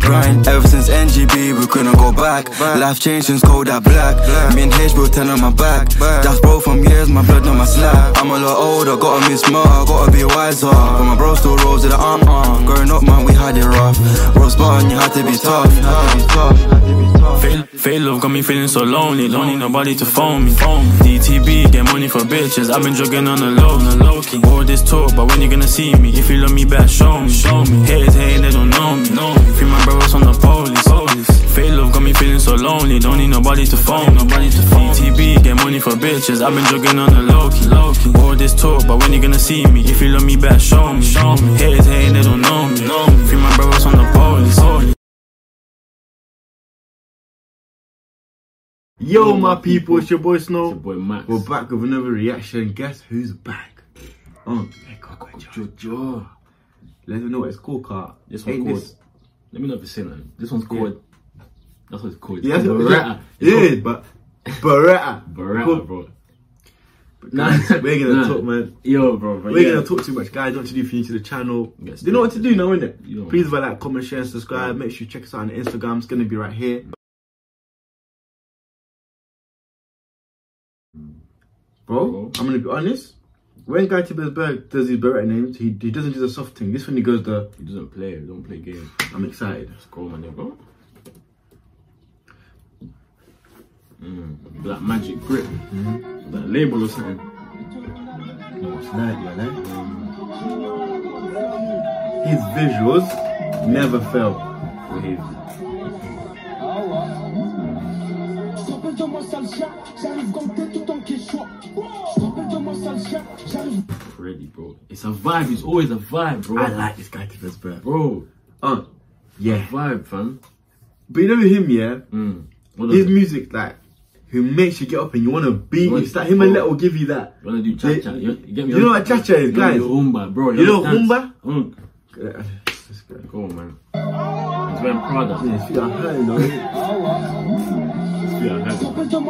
grind. Ever since NGB, we couldn't go back. Life changed since Kodak Black. Me and H bro 10 on my back. That's bro from years, my blood on my slab. I'm a lot older, gotta be smart, gotta be wiser. But my bro still rolls with the Growing up, man, we had it rough. Bro Spartan, you had to be tough. Fake love got me feeling so lonely. Don't need nobody to phone me. DTB, get money for bitches. I've been jogging on the low key. All this talk, but when you gonna see me? If you love me back, show me. Haters hating, they don't know me. Free my brothers on the police. Fake love got me feeling so lonely. Don't need nobody to phone. DTB, get money for bitches. I've been jogging on the low key. All this talk, but when you gonna see me? If you love me back, show me. Haters hating, they don't know me. Free my brothers on the police. Yo, my people, it's your boy Snow. It's your boy Max. We're back with another reaction. Guess who's back? Jojo. Let me know what it's called, car. This one's called. Let me know if it's saying This one's called. That's what it's called. Yeah, Beretta. Yeah, but Beretta. Beretta, bro. Nah, we're gonna talk, man. Yo, bro. We're gonna talk too much, guys. Don't you do if you're new to the channel? You know what to do now, innit? Please like, comment, share, and subscribe. Make sure you check us out on Instagram. It's gonna be right here. Bro, I'm gonna be honest. When Guy Tibersberg does his Beretta names, he doesn't do the soft thing. This one he goes the. He doesn't play. He don't play games. I'm excited. Scroll my name, bro. Black Magic Grip. That label or something. What's that, you know? His visuals never fail. Ready, bro. It's a vibe. It's always a vibe, bro. I like this Guy Tibersberg, bro. Yeah, vibe, fam. But you know him, yeah. His music, like, who makes you get up and you want to beat. It's like him and Let will give you that. You want to do cha-cha? You get me? You know what cha-cha is, guys? You know Humba, bro. You know Humba? Go on, man. He's wearing Prada. Yeah, his feet are high, you know. His feet are high.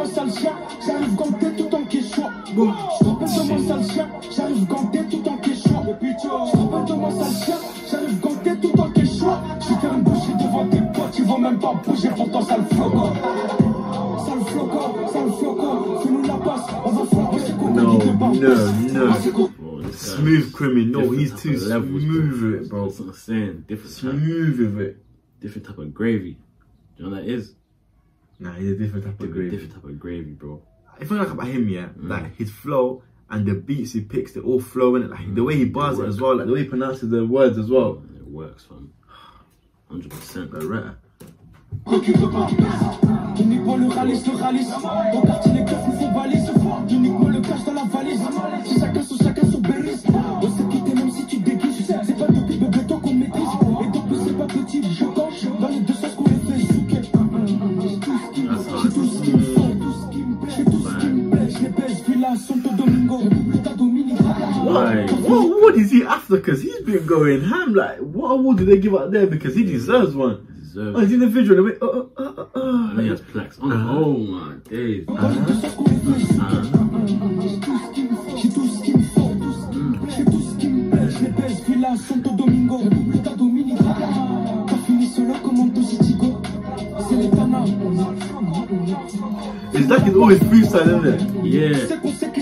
No. Smooth criminal. He's too smooth with it, bro. That's what I'm saying. Different smooth with it. Different type of gravy. Do you know what that is? Nah, he's a different type of gravy. Different type of gravy, bro. If I like about him, yeah, like his flow and the beats he picks, they all flow in it. Like the way he bars it as well, like the way he pronounces the words as well. It works, fam. 100%. Beretta. What is he after? Because he's been going ham. Like, what award did they give out there? Because he deserves one. He's in the video. And he has plaques. Oh my days. It's like he's always freestyle, isn't it? Yeah.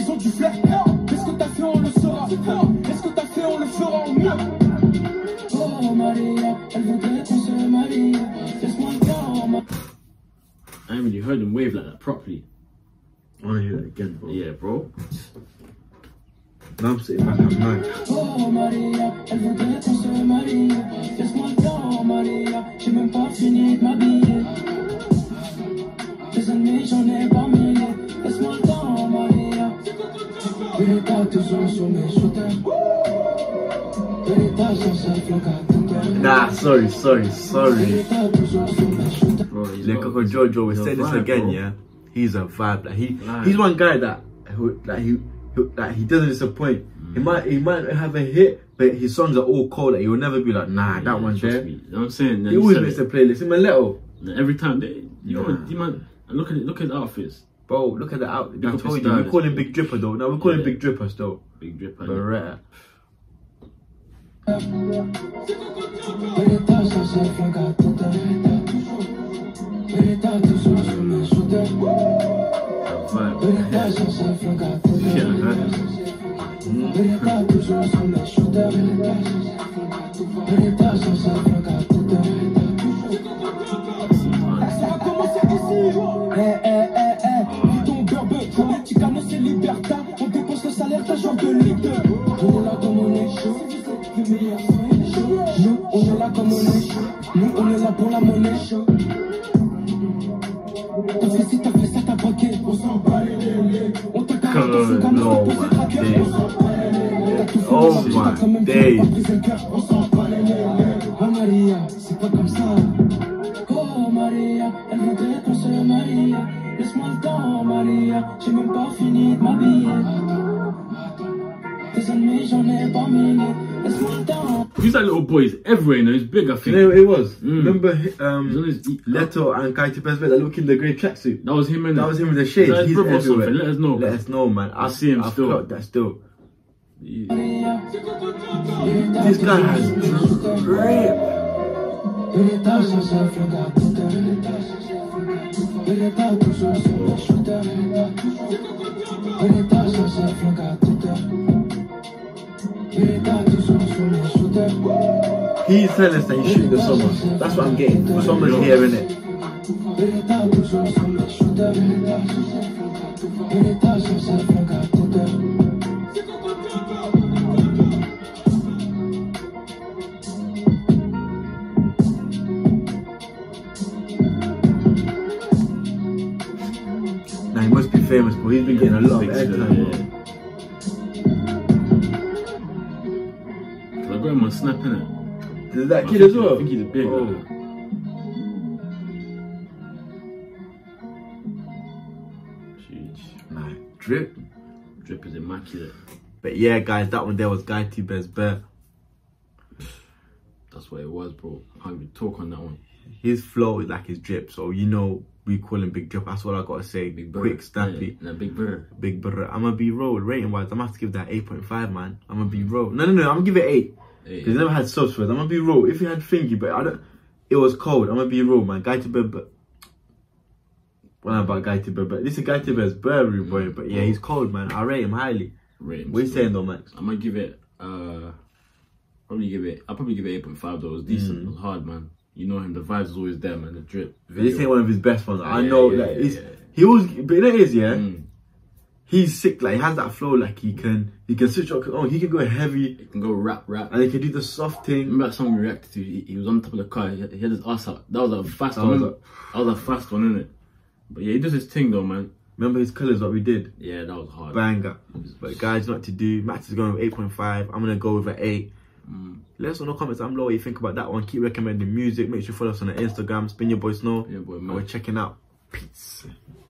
I haven't really heard him wave like that properly. I want to hear that again, bro. Yeah, bro. Now I'm sitting back, I'm mad. Nah, sorry. Bro, Lekoko Jojo, we say this again, bro. Yeah. He's a vibe. Like he's one guy that he doesn't disappoint. He might have a hit, but his songs are all cold. Like he will never be like, nah, that one's there. You know what I'm saying? He always makes a playlist. In Maleto. Every time look at the outfits. Bro, look at the outfit. I told you, we call him Big Dripper though. No, we call him Big Dripper still. Big Dripper. Beretta. Dis ton beurbe, tu cannes c'est liberta. On dépense le salaire, t'as genre de ligue. On est là comme on est chaud. Le meilleur son. Nous, on est là comme on est chaud. Nous, on est là pour la monnaie. T'as fait ci, t'as fait ça, t'as paqué. On s'en bat les délais. On t'a carré ton fou comme on s'est posé traqué. On s'en bat les délais. T'as tout fait, t'as quand même fait, t'as brisé le cœur. On s'en bat les délais. Oh Maria, c'est pas comme ça. Oh Maria, elle voudrait qu'on se marie. Laisse-moi le temps, Maria. J'ai même pas fini de m'habiller. Tes ennemis, j'en ai pas mille. Laisse-moi le temps. He's that little boy. He's everywhere, you know. He's big, I think. You know, it was. Remember He's on his Leto and Guy Tipez, that look in the grey tracksuit? That was him, innit? That was him with the shades. Is that his He's brother or everywhere. something? Let us know. Let us know, man. I see him I've still. felt that still. Maria. This guy has drip. He's telling us that he's shooting the summer. That's what I'm getting. The summer's here, innit? Now he must be famous, but he's been getting a lot of airtime. I got him on Snap, innit? Is that kid as well? I think he's big. Oh. Like. Jeez. Nah, drip. Drip is immaculate. But yeah, guys, that one there was Guy Tipez Bear. That's what it was, bro. Can't even talk on that one. His flow is like his drip, so you know we call him Big Drip. That's what I gotta say. Big Quick, bird. snappy. Yeah, big bird. Big Brother. I'm gonna be real. Rating wise, I'm gonna have to give that 8.5, man. I'm gonna be real. No, I'm gonna give it 8. Because he never had subs for it. I'm gonna be real. If he had thingy, but I don't. It was cold. I'm gonna be real, man. Guy Tipez. Well, not about Guy Tipez, but this is Guy Tipez Burberry boy. But yeah, he's cold, man. I rate him highly. Rate him. What are you saying though, Max? I'm gonna give it. I'll probably give it 8.5 though. It was decent. It was hard, man. You know him. The vibes is always there, man. The drip. This ain't one of his best ones. I know that he was, but it is, he's sick. Like he has that flow. Like he can switch up. Oh, he can go heavy. He can go rap, and he can do the soft thing. Remember that song we reacted to? He was on top of the car. He had his ass out. That was a fast one. That was a fast one, innit? But yeah, he does his thing though, man. Remember his colours, what we did? Yeah, that was hard. Banger. But guys, not to do. Max is going with 8.5. I'm gonna go with an 8. Let us know in the comments down below what you think about that one. Keep recommending music. Make sure you follow us on the Instagram. Spin your boy Snow. Yeah, boy, man. And we're checking out. Peace.